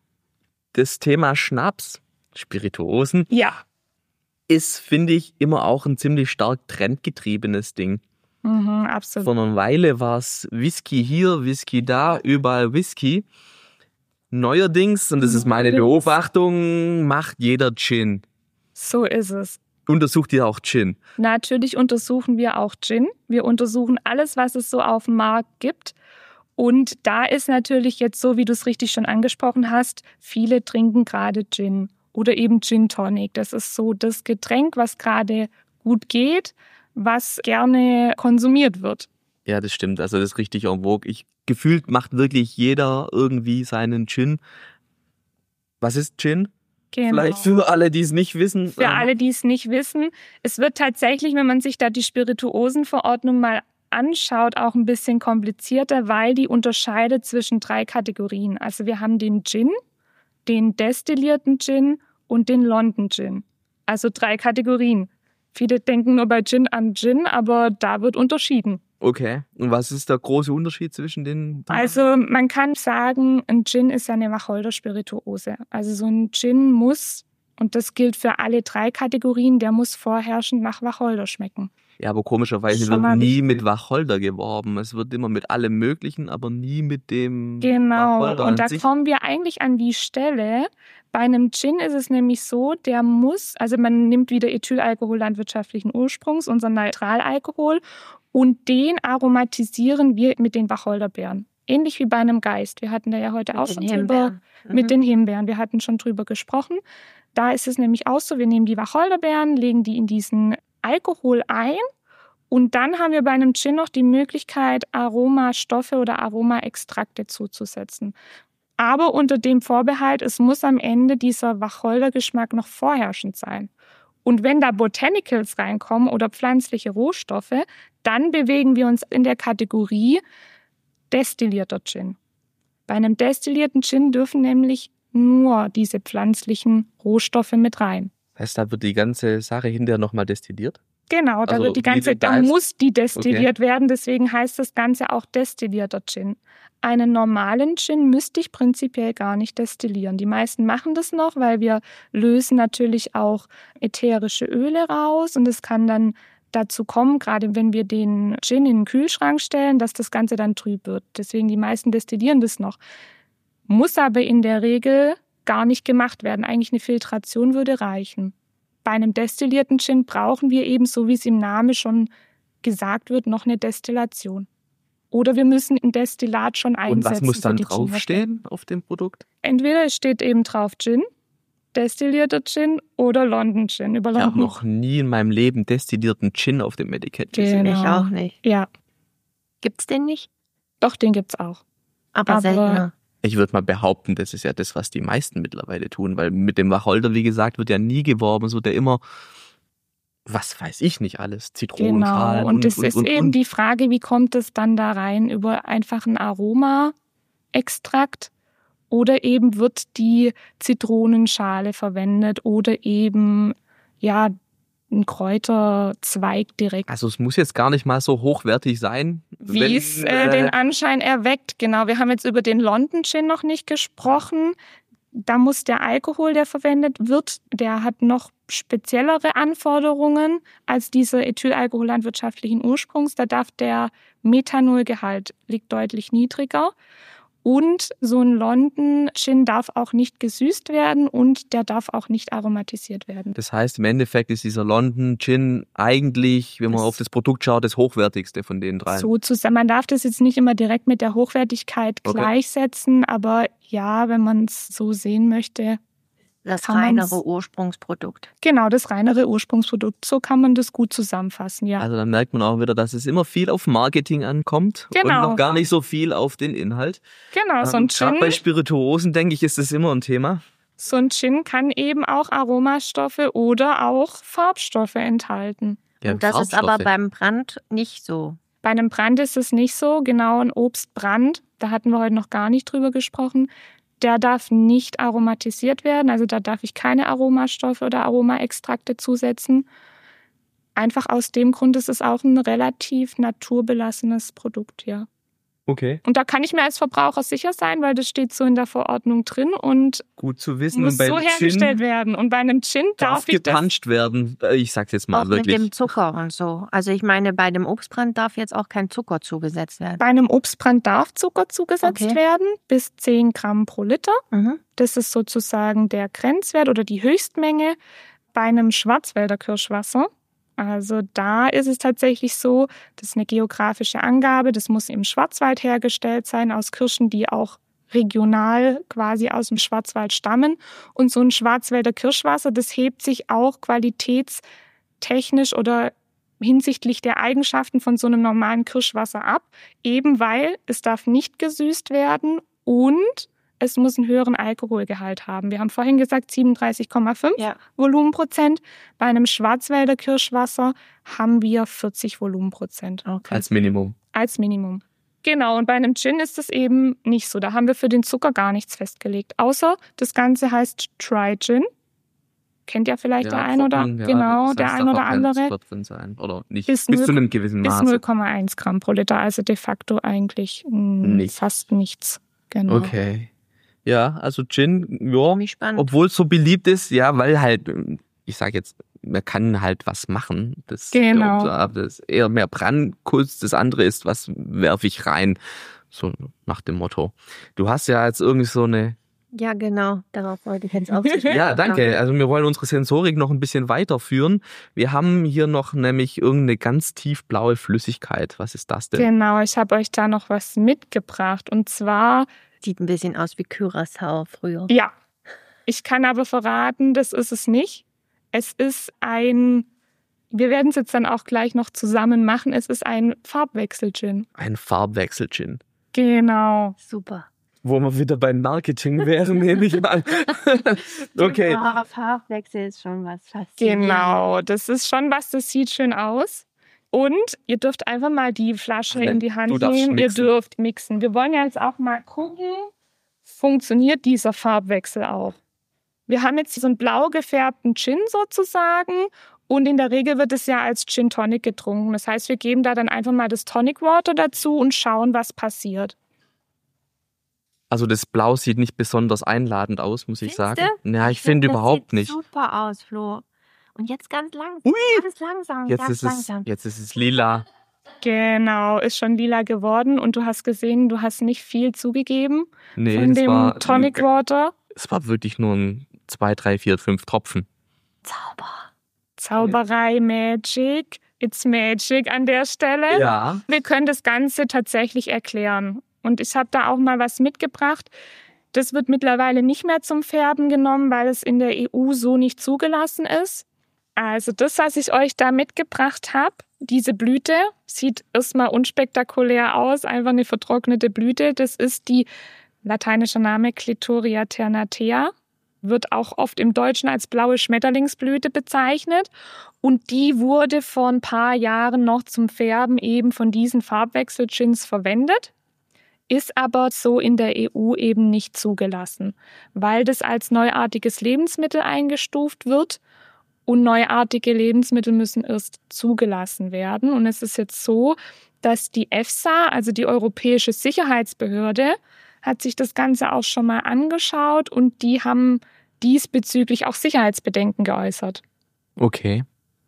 [SPEAKER 1] Das Thema Schnaps, Spirituosen,
[SPEAKER 3] Ja.
[SPEAKER 1] ist, finde ich, immer auch ein ziemlich stark trendgetriebenes Ding.
[SPEAKER 3] Mhm, absolut.
[SPEAKER 1] Vor einer Weile war es Whisky hier, Whisky da, überall Whisky. Neuerdings, und das ist meine Beobachtung, macht jeder Gin.
[SPEAKER 3] So ist es.
[SPEAKER 1] Untersucht ihr auch Gin?
[SPEAKER 3] Natürlich untersuchen wir auch Gin. Wir untersuchen alles, was es so auf dem Markt gibt. Und da ist natürlich jetzt so, wie du es richtig schon angesprochen hast, viele trinken gerade Gin oder eben Gin Tonic. Das ist so das Getränk, was gerade gut geht, was gerne konsumiert wird.
[SPEAKER 1] Ja, das stimmt. Also das ist richtig en vogue. Ich, gefühlt macht wirklich jeder irgendwie seinen Gin. Was ist Gin?
[SPEAKER 3] Genau.
[SPEAKER 1] Vielleicht für alle, die es nicht wissen.
[SPEAKER 3] Für alle, die es nicht wissen. Es wird tatsächlich, wenn man sich da die Spirituosenverordnung mal anschaut, auch ein bisschen komplizierter, weil die unterscheidet zwischen drei Kategorien. Also wir haben den Gin, den destillierten Gin und den London Gin. Also drei Kategorien. Viele denken nur bei Gin an Gin, aber da wird unterschieden.
[SPEAKER 1] Okay. Und was ist der große Unterschied zwischen den?
[SPEAKER 3] Also man kann sagen, ein Gin ist ja eine Wacholderspirituose. Also so ein Gin muss, und das gilt für alle drei Kategorien, der muss vorherrschend nach Wacholder schmecken.
[SPEAKER 1] Ja, aber komischerweise
[SPEAKER 3] Schon
[SPEAKER 1] wird
[SPEAKER 3] mal
[SPEAKER 1] nie
[SPEAKER 3] wichtig.
[SPEAKER 1] mit Wacholder geworben. Es wird immer mit allem Möglichen, aber nie mit dem
[SPEAKER 3] Genau,
[SPEAKER 1] Wacholder
[SPEAKER 3] und
[SPEAKER 1] an
[SPEAKER 3] da
[SPEAKER 1] sich.
[SPEAKER 3] kommen wir eigentlich an die Stelle. Bei einem Gin ist es nämlich so, der muss, also man nimmt wieder Ethylalkohol landwirtschaftlichen Ursprungs, unseren Neutralalkohol, und den aromatisieren wir mit den Wacholderbeeren. Ähnlich wie bei einem Geist. Wir hatten da ja heute auch
[SPEAKER 2] Mit
[SPEAKER 3] schon
[SPEAKER 2] den
[SPEAKER 3] drüber,
[SPEAKER 2] Himbeeren. Mhm.
[SPEAKER 3] mit den Himbeeren. Wir hatten schon drüber gesprochen. Da ist es nämlich auch so, wir nehmen die Wacholderbeeren, legen die in diesen Alkohol ein. Und dann haben wir bei einem Gin noch die Möglichkeit, Aromastoffe oder Aromaextrakte zuzusetzen. Aber unter dem Vorbehalt, es muss am Ende dieser Wacholdergeschmack noch vorherrschend sein. Und wenn da Botanicals reinkommen oder pflanzliche Rohstoffe, dann bewegen wir uns in der Kategorie destillierter Gin. Bei einem destillierten Gin dürfen nämlich nur diese pflanzlichen Rohstoffe mit rein.
[SPEAKER 1] Heißt, da wird die ganze Sache hinterher nochmal destilliert?
[SPEAKER 3] Genau, da
[SPEAKER 1] Also,
[SPEAKER 3] wird die
[SPEAKER 1] wie
[SPEAKER 3] ganze,
[SPEAKER 1] denn da
[SPEAKER 3] da
[SPEAKER 1] ist-
[SPEAKER 3] muss die destilliert werden, deswegen heißt das Ganze auch destillierter Gin. Einen normalen Gin müsste ich prinzipiell gar nicht destillieren. Die meisten machen das noch, weil wir lösen natürlich auch ätherische Öle raus und es kann dann dazu kommen, gerade wenn wir den Gin in den Kühlschrank stellen, dass das Ganze dann trüb wird. Deswegen die meisten destillieren das noch. Muss aber in der Regel gar nicht gemacht werden. Eigentlich eine Filtration würde reichen. Bei einem destillierten Gin brauchen wir eben, so wie es im Namen schon gesagt wird, noch eine Destillation. Oder wir müssen ein Destillat schon einsetzen.
[SPEAKER 1] Und was muss dann
[SPEAKER 3] für die
[SPEAKER 1] draufstehen auf dem Produkt?
[SPEAKER 3] Entweder es steht eben drauf Gin, destillierter Gin oder London Gin. Über
[SPEAKER 1] Ich habe
[SPEAKER 3] London.
[SPEAKER 1] noch nie in meinem Leben destillierten Gin auf dem Etikett gesehen.
[SPEAKER 3] Genau.
[SPEAKER 2] Ich auch nicht.
[SPEAKER 3] Ja,
[SPEAKER 2] Gibt's den nicht?
[SPEAKER 3] doch, den gibt's auch.
[SPEAKER 2] Aber,
[SPEAKER 3] Aber-
[SPEAKER 2] seltener.
[SPEAKER 1] Ich würde mal behaupten, das ist ja das, was die meisten mittlerweile tun, weil mit dem Wacholder, wie gesagt, wird ja nie geworben, so der immer, was weiß ich nicht alles, Zitronenschalen
[SPEAKER 3] Genau. Und es
[SPEAKER 1] und,
[SPEAKER 3] ist
[SPEAKER 1] und,
[SPEAKER 3] eben
[SPEAKER 1] und.
[SPEAKER 3] die Frage, wie kommt es dann da rein? Über einfach ein Aromaextrakt oder eben wird die Zitronenschale verwendet oder eben, ja, ein Kräuterzweig direkt.
[SPEAKER 1] Also es muss jetzt gar nicht mal so hochwertig sein.
[SPEAKER 3] Wie
[SPEAKER 1] wenn,
[SPEAKER 3] es äh, den Anschein erweckt. Genau, wir haben jetzt über den London Gin noch nicht gesprochen. Da muss der Alkohol, der verwendet wird, der hat noch speziellere Anforderungen als dieser Ethylalkohol landwirtschaftlichen Ursprungs. Da darf der Methanolgehalt liegt deutlich niedriger. Und so ein London Gin darf auch nicht gesüßt werden und der darf auch nicht aromatisiert werden.
[SPEAKER 1] Das heißt, im Endeffekt ist dieser London Gin eigentlich, wenn man
[SPEAKER 3] Das-
[SPEAKER 1] auf das Produkt schaut, das hochwertigste von den dreien.
[SPEAKER 3] So zusammen. Man darf das jetzt nicht immer direkt mit der Hochwertigkeit
[SPEAKER 1] Okay.
[SPEAKER 3] gleichsetzen, aber ja, wenn man es so sehen möchte,
[SPEAKER 2] Das
[SPEAKER 3] kann man's-
[SPEAKER 2] reinere Ursprungsprodukt.
[SPEAKER 3] genau, das reinere Ursprungsprodukt. So kann man das gut zusammenfassen, ja.
[SPEAKER 1] Also dann merkt man auch wieder, dass es immer viel auf Marketing ankommt und
[SPEAKER 3] Genau.
[SPEAKER 1] noch gar nicht so viel auf den Inhalt.
[SPEAKER 3] Genau, so ein
[SPEAKER 1] Ähm, Gerade bei
[SPEAKER 3] Gin,
[SPEAKER 1] Spirituosen, denke ich, ist das immer ein Thema.
[SPEAKER 3] so ein Gin kann eben auch Aromastoffe oder auch Farbstoffe enthalten.
[SPEAKER 1] Ja,
[SPEAKER 2] Und das ist aber
[SPEAKER 1] Farbstoffe.
[SPEAKER 2] beim Brand nicht so.
[SPEAKER 3] Bei einem Brand ist es nicht so, genau ein Obstbrand, da hatten wir heute noch gar nicht drüber gesprochen, der darf nicht aromatisiert werden, also da darf ich keine Aromastoffe oder Aromaextrakte zusetzen. Einfach aus dem Grund, es ist auch ein relativ naturbelassenes Produkt, ja.
[SPEAKER 1] Okay,
[SPEAKER 3] Und da kann ich mir als Verbraucher sicher sein, weil das steht so in der Verordnung drin und
[SPEAKER 1] gut zu wissen.
[SPEAKER 3] muss
[SPEAKER 1] Und bei
[SPEAKER 3] so hergestellt
[SPEAKER 1] Gin
[SPEAKER 3] werden. Und bei einem Gin
[SPEAKER 1] darf
[SPEAKER 3] darf ich das.
[SPEAKER 1] gepanscht werden. Äh, Ich sag's jetzt mal
[SPEAKER 2] Auch
[SPEAKER 1] wirklich.
[SPEAKER 2] mit dem Zucker und so. Also ich meine, bei dem Obstbrand darf jetzt auch kein Zucker zugesetzt werden.
[SPEAKER 3] Bei einem Obstbrand darf Zucker zugesetzt
[SPEAKER 2] Okay.
[SPEAKER 3] werden, bis zehn Gramm pro Liter.
[SPEAKER 2] Mhm.
[SPEAKER 3] Das ist sozusagen der Grenzwert oder die Höchstmenge. Bei einem Schwarzwälder Kirschwasser, also da ist es tatsächlich so, das ist eine geografische Angabe, das muss im Schwarzwald hergestellt sein, aus Kirschen, die auch regional quasi aus dem Schwarzwald stammen. Und so ein Schwarzwälder Kirschwasser, das hebt sich auch qualitätstechnisch oder hinsichtlich der Eigenschaften von so einem normalen Kirschwasser ab, eben weil es darf nicht gesüßt werden und es muss einen höheren Alkoholgehalt haben. Wir haben vorhin gesagt siebenunddreißig Komma fünf
[SPEAKER 2] Ja.
[SPEAKER 3] Volumenprozent. Bei einem Schwarzwälder Kirschwasser haben wir vierzig Volumenprozent
[SPEAKER 2] Okay.
[SPEAKER 1] Als Minimum.
[SPEAKER 3] als Minimum. Genau, und bei einem Gin ist es eben nicht so. Da haben wir für den Zucker gar nichts festgelegt. Außer das Ganze heißt Dry Gin. Kennt ja vielleicht der ein oder
[SPEAKER 1] Trocken, ja,
[SPEAKER 3] genau,
[SPEAKER 1] das
[SPEAKER 3] der
[SPEAKER 1] heißt,
[SPEAKER 3] ein
[SPEAKER 1] darf
[SPEAKER 3] oder
[SPEAKER 1] auch kein
[SPEAKER 3] andere.
[SPEAKER 1] Zucker drin sein. Oder nicht.
[SPEAKER 3] Bis
[SPEAKER 1] Bis,
[SPEAKER 3] null-
[SPEAKER 1] zu einem gewissen
[SPEAKER 3] Bis
[SPEAKER 1] Maße.
[SPEAKER 3] null Komma eins Gramm pro Liter, also de facto eigentlich mh,
[SPEAKER 1] Nichts.
[SPEAKER 3] fast nichts. Genau.
[SPEAKER 1] Okay. Ja, also Gin, ja,
[SPEAKER 2] Mich spannend.
[SPEAKER 1] obwohl es so beliebt ist, ja, weil halt, ich sage jetzt, man kann halt was machen. Das,
[SPEAKER 3] Genau.
[SPEAKER 1] Das ist eher mehr Brandkunst, das andere ist, was werfe ich rein, so nach dem Motto. Du hast ja jetzt irgendwie so eine,
[SPEAKER 2] Ja, genau. Darauf wollte ich jetzt auch.
[SPEAKER 1] ja, danke, also wir wollen unsere Sensorik noch ein bisschen weiterführen. Wir haben hier noch nämlich irgendeine ganz tiefblaue Flüssigkeit. Was ist das denn?
[SPEAKER 3] Genau, ich habe euch da noch was mitgebracht. Und zwar,
[SPEAKER 2] Sieht ein bisschen aus wie Curaçao früher.
[SPEAKER 3] ja, ich kann aber verraten, das ist es nicht. Es ist ein, wir werden es jetzt dann auch gleich noch zusammen machen, es ist ein Farbwechsel-Gin.
[SPEAKER 1] Ein Farbwechsel-Gin.
[SPEAKER 3] Genau.
[SPEAKER 2] Super.
[SPEAKER 1] Wo wir wieder beim Marketing wären, nehme ich an. Okay.
[SPEAKER 2] Ah, Farbwechsel ist schon was faszinierendes.
[SPEAKER 3] Genau, das ist schon was, das sieht schön aus. Und ihr dürft einfach mal die Flasche
[SPEAKER 1] Nein,
[SPEAKER 3] in die Hand
[SPEAKER 1] du darfst
[SPEAKER 3] nehmen.
[SPEAKER 1] mixen.
[SPEAKER 3] Ihr dürft mixen. Wir wollen ja jetzt auch mal gucken, funktioniert dieser Farbwechsel auch. Wir haben jetzt so einen blau gefärbten Gin sozusagen und in der Regel wird es ja als Gin Tonic getrunken. Das heißt, wir geben da dann einfach mal das Tonic Water dazu und schauen, was passiert.
[SPEAKER 1] Also das Blau sieht nicht besonders einladend aus, muss ich
[SPEAKER 2] Findste?
[SPEAKER 1] sagen. Ja, ich finde
[SPEAKER 2] das
[SPEAKER 1] überhaupt
[SPEAKER 2] sieht
[SPEAKER 1] nicht.
[SPEAKER 2] Super aus, Flo. Und jetzt ganz langsam.
[SPEAKER 1] Ui!
[SPEAKER 2] Ganz langsam.
[SPEAKER 1] Jetzt
[SPEAKER 2] ganz
[SPEAKER 1] ist es,
[SPEAKER 2] langsam.
[SPEAKER 1] jetzt ist es lila.
[SPEAKER 3] Genau, ist schon lila geworden und du hast gesehen, du hast nicht viel zugegeben
[SPEAKER 1] Nee,
[SPEAKER 3] von
[SPEAKER 1] das
[SPEAKER 3] dem
[SPEAKER 1] war,
[SPEAKER 3] Tonic Water.
[SPEAKER 1] es war wirklich nur ein zwei, drei, vier, fünf Tropfen.
[SPEAKER 2] Zauber.
[SPEAKER 3] Zauberei, Magic. It's magic an der Stelle.
[SPEAKER 1] Ja.
[SPEAKER 3] Wir können das Ganze tatsächlich erklären. Und ich habe da auch mal was mitgebracht. Das wird mittlerweile nicht mehr zum Färben genommen, weil es in der E U so nicht zugelassen ist. Also das, was ich euch da mitgebracht habe, diese Blüte, sieht erstmal unspektakulär aus, einfach eine vertrocknete Blüte. Das ist die lateinische Name Clitoria ternatea, wird auch oft im Deutschen als blaue Schmetterlingsblüte bezeichnet. Und die wurde vor ein paar Jahren noch zum Färben eben von diesen Farbwechsel-Gins verwendet, ist aber so in der E U eben nicht zugelassen, weil das als neuartiges Lebensmittel eingestuft wird. Und neuartige Lebensmittel müssen erst zugelassen werden. Und es ist jetzt so, dass die EFSA, also die Europäische Sicherheitsbehörde, hat sich das Ganze auch schon mal angeschaut und die haben diesbezüglich auch Sicherheitsbedenken geäußert.
[SPEAKER 1] Okay.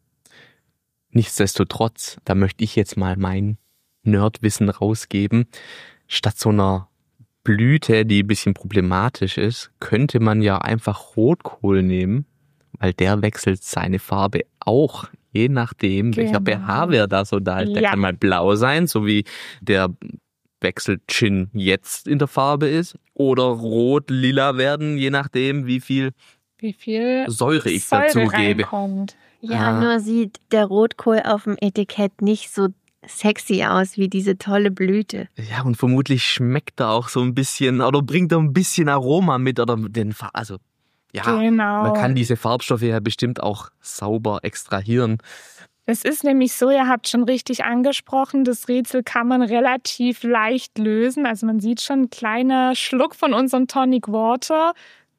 [SPEAKER 1] Nichtsdestotrotz, da möchte ich jetzt mal mein Nerdwissen rausgeben. Statt so einer Blüte, die ein bisschen problematisch ist, könnte man ja einfach Rotkohl nehmen, weil der wechselt seine Farbe auch, je nachdem,
[SPEAKER 3] Genau.
[SPEAKER 1] welcher pH-Wert da so da ist. Der
[SPEAKER 3] Ja.
[SPEAKER 1] kann mal blau sein, so wie der Wechsel-Gin jetzt in der Farbe ist, oder rot, lila werden, je nachdem, wie viel
[SPEAKER 3] Wie viel
[SPEAKER 1] Säure ich
[SPEAKER 3] Säure
[SPEAKER 1] dazu gebe.
[SPEAKER 3] reinkommt.
[SPEAKER 2] Ja,
[SPEAKER 1] Ah.
[SPEAKER 2] nur sieht der Rotkohl auf dem Etikett nicht so sexy aus wie diese tolle Blüte.
[SPEAKER 1] Ja, und vermutlich schmeckt er auch so ein bisschen, oder bringt er ein bisschen Aroma mit, oder den, Fa- also, ja,
[SPEAKER 3] Genau.
[SPEAKER 1] man kann diese Farbstoffe ja bestimmt auch sauber extrahieren.
[SPEAKER 3] Es ist nämlich so, ihr habt schon richtig angesprochen, das Rätsel kann man relativ leicht lösen. Also man sieht schon, ein kleiner Schluck von unserem Tonic Water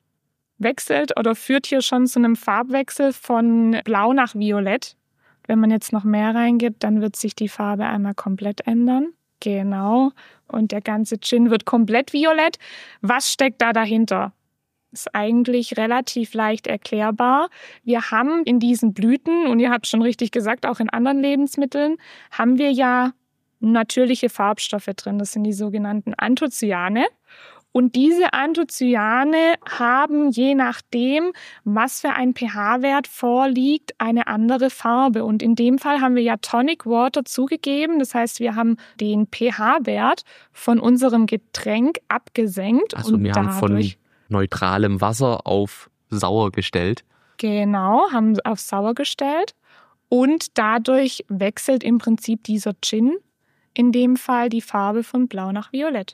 [SPEAKER 3] wechselt oder führt hier schon zu einem Farbwechsel von blau nach violett. Wenn man jetzt noch mehr reingibt, dann wird sich die Farbe einmal komplett ändern. Genau. Und der ganze Gin wird komplett violett. Was steckt da dahinter? Ist eigentlich relativ leicht erklärbar. Wir haben in diesen Blüten, und ihr habt schon richtig gesagt, auch in anderen Lebensmitteln, haben wir ja natürliche Farbstoffe drin. Das sind die sogenannten Anthocyane. Und diese Anthocyane haben, je nachdem, was für ein pH-Wert vorliegt, eine andere Farbe. Und in dem Fall haben wir ja Tonic Water zugegeben. Das heißt, wir haben den pH-Wert von unserem Getränk abgesenkt.
[SPEAKER 1] Also
[SPEAKER 3] und
[SPEAKER 1] wir haben von
[SPEAKER 3] dadurch
[SPEAKER 1] neutralem Wasser auf sauer gestellt.
[SPEAKER 3] Genau, haben auf sauer gestellt. Und dadurch wechselt im Prinzip dieser Gin, in dem Fall die Farbe von blau nach violett.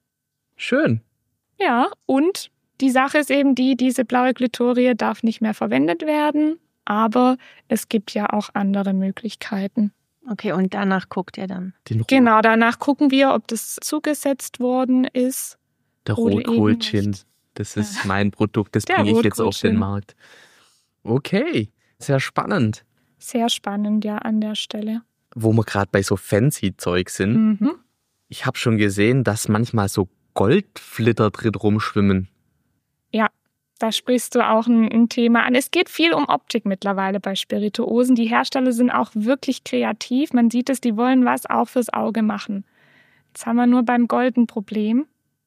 [SPEAKER 1] Schön.
[SPEAKER 3] Ja, und die Sache ist eben die, diese blaue Clitorie darf nicht mehr verwendet werden, aber es gibt ja auch andere Möglichkeiten.
[SPEAKER 2] Okay, und danach guckt ihr dann.
[SPEAKER 1] Den Rot-
[SPEAKER 3] Genau, danach gucken wir, ob das zugesetzt worden ist.
[SPEAKER 1] Der
[SPEAKER 3] oder eben
[SPEAKER 1] Rotkohl-Gin.
[SPEAKER 3] nicht.
[SPEAKER 1] Das ist mein Produkt, das
[SPEAKER 3] Der
[SPEAKER 1] bringe ich jetzt auf den
[SPEAKER 3] Rotkohl-Gin.
[SPEAKER 1] Markt. Okay, sehr spannend.
[SPEAKER 3] Sehr spannend, ja, an der Stelle.
[SPEAKER 1] Wo wir gerade bei so fancy Zeug sind.
[SPEAKER 3] Mhm.
[SPEAKER 1] Ich habe schon gesehen, dass manchmal so Goldflitter drin rumschwimmen.
[SPEAKER 3] Ja, da sprichst du auch ein, ein Thema an. Es geht viel um Optik mittlerweile bei Spirituosen. Die Hersteller sind auch wirklich kreativ. Man sieht es, die wollen was auch fürs Auge machen. Jetzt haben wir nur beim Gold ein Problem.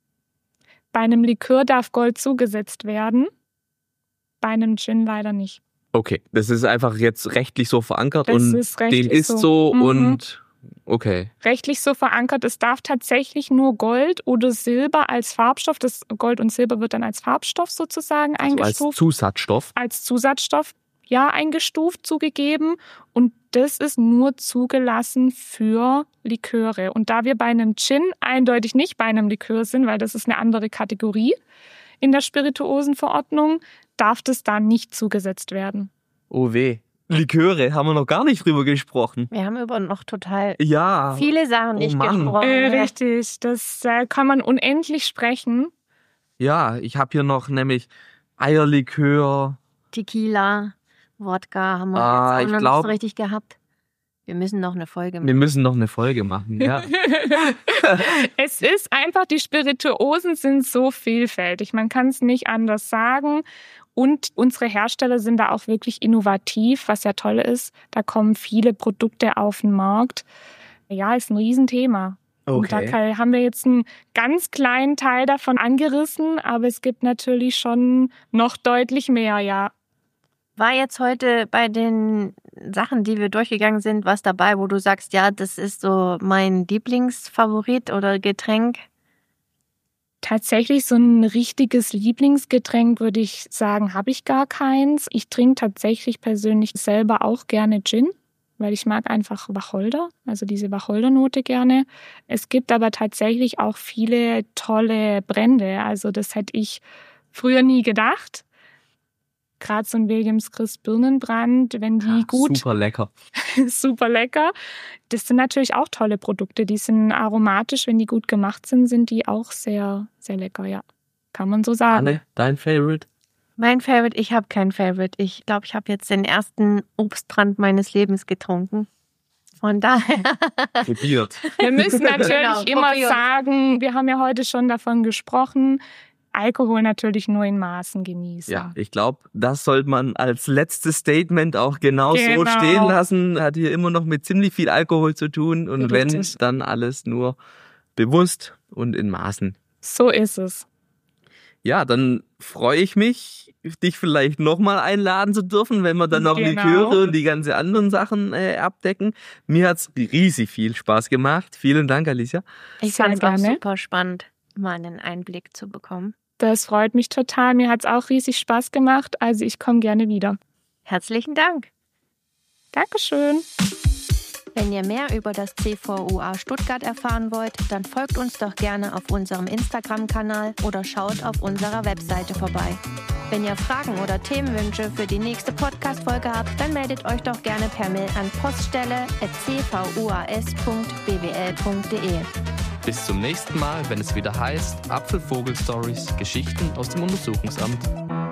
[SPEAKER 3] Bei einem Likör darf Gold zugesetzt werden, bei einem Gin leider nicht.
[SPEAKER 1] Okay, das ist einfach jetzt rechtlich so verankert
[SPEAKER 3] Das
[SPEAKER 1] und
[SPEAKER 3] ist rechtlich
[SPEAKER 1] dem ist
[SPEAKER 3] so.
[SPEAKER 1] so,
[SPEAKER 3] Mhm.
[SPEAKER 1] und okay.
[SPEAKER 3] Rechtlich so verankert, es darf tatsächlich nur Gold oder Silber als Farbstoff, das Gold und Silber wird dann als Farbstoff sozusagen
[SPEAKER 1] Also als
[SPEAKER 3] eingestuft.
[SPEAKER 1] Zusatzstoff.
[SPEAKER 3] als Zusatzstoff ja eingestuft, zugegeben. Und das ist nur zugelassen für Liköre. Und da wir bei einem Gin eindeutig nicht bei einem Likör sind, weil das ist eine andere Kategorie in der Spirituosenverordnung, darf das da nicht zugesetzt werden.
[SPEAKER 1] Oh weh. Liköre, haben wir noch gar nicht drüber gesprochen.
[SPEAKER 2] Wir haben über noch total
[SPEAKER 1] Ja.
[SPEAKER 2] viele Sachen
[SPEAKER 1] Oh
[SPEAKER 2] nicht
[SPEAKER 1] Mann.
[SPEAKER 2] gesprochen.
[SPEAKER 3] Äh,
[SPEAKER 2] Ja.
[SPEAKER 3] richtig, das äh, kann man unendlich sprechen.
[SPEAKER 1] Ja, ich habe hier noch nämlich Eierlikör.
[SPEAKER 2] Tequila, Wodka haben wir
[SPEAKER 1] Ah,
[SPEAKER 2] jetzt
[SPEAKER 1] ich
[SPEAKER 2] auch noch
[SPEAKER 1] glaub-
[SPEAKER 2] nicht so richtig gehabt. Wir müssen noch eine Folge
[SPEAKER 1] Wir
[SPEAKER 2] machen.
[SPEAKER 1] müssen noch eine Folge machen, ja.
[SPEAKER 3] Es ist einfach, die Spirituosen sind so vielfältig. Man kann es nicht anders sagen. Und unsere Hersteller sind da auch wirklich innovativ, was ja toll ist. Da kommen viele Produkte auf den Markt. Ja, ist ein Riesenthema. Und da
[SPEAKER 1] Okay.
[SPEAKER 3] kann- haben wir jetzt einen ganz kleinen Teil davon angerissen, aber es gibt natürlich schon noch deutlich mehr, ja.
[SPEAKER 2] War jetzt heute bei den Sachen, die wir durchgegangen sind, was dabei, wo du sagst, ja, das ist so mein Lieblingsfavorit oder Getränk?
[SPEAKER 3] Tatsächlich so ein richtiges Lieblingsgetränk, würde ich sagen, habe ich gar keins. Ich trinke tatsächlich persönlich selber auch gerne Gin, weil ich mag einfach Wacholder, also diese Wacholdernote gerne. Es gibt aber tatsächlich auch viele tolle Brände, also das hätte ich früher nie gedacht. Gerade so ein Williams Chris Birnenbrand, wenn die
[SPEAKER 1] Ja,
[SPEAKER 3] gut...
[SPEAKER 1] super lecker.
[SPEAKER 3] super lecker. Das sind natürlich auch tolle Produkte. Die sind aromatisch, wenn die gut gemacht sind, sind die auch sehr, sehr lecker, ja. Kann man so sagen.
[SPEAKER 1] Anne, dein Favorite?
[SPEAKER 2] Mein Favorite, ich habe kein Favorite. Ich glaube, ich habe jetzt den ersten Obstbrand meines Lebens getrunken. Von daher.
[SPEAKER 1] Probiert.
[SPEAKER 3] Wir müssen natürlich
[SPEAKER 2] Genau,
[SPEAKER 3] immer
[SPEAKER 2] probiert.
[SPEAKER 3] sagen, wir haben ja heute schon davon gesprochen, Alkohol natürlich nur in Maßen genießen.
[SPEAKER 1] Ja, ich glaube, das sollte man als letztes Statement auch genau,
[SPEAKER 3] Genau.
[SPEAKER 1] so stehen lassen. Hat hier immer noch mit ziemlich viel Alkohol zu tun. Und wenn,
[SPEAKER 3] Richtig.
[SPEAKER 1] dann alles nur bewusst und in Maßen.
[SPEAKER 3] So ist es.
[SPEAKER 1] Ja, dann freue ich mich, dich vielleicht nochmal einladen zu dürfen, wenn wir dann noch
[SPEAKER 3] Genau.
[SPEAKER 1] Liköre und die ganzen anderen Sachen äh, abdecken. Mir hat's riesig viel Spaß gemacht. Vielen Dank, Alicia.
[SPEAKER 2] Ich
[SPEAKER 3] Sehr
[SPEAKER 2] fand es auch
[SPEAKER 3] gerne.
[SPEAKER 2] super spannend, mal einen Einblick zu bekommen.
[SPEAKER 3] Das freut mich total. Mir hat es auch riesig Spaß gemacht. Also ich komme gerne wieder.
[SPEAKER 2] Herzlichen Dank.
[SPEAKER 3] Dankeschön.
[SPEAKER 2] Wenn ihr mehr über das C V U A Stuttgart erfahren wollt, dann folgt uns doch gerne auf unserem Instagram-Kanal oder schaut auf unserer Webseite vorbei. Wenn ihr Fragen oder Themenwünsche für die nächste Podcast-Folge habt, dann meldet euch doch gerne per Mail an poststelle at c v u a s punkt b w l punkt d e.
[SPEAKER 4] Bis zum nächsten Mal, wenn es wieder heißt Apfelvogel Stories, Geschichten aus dem Untersuchungsamt.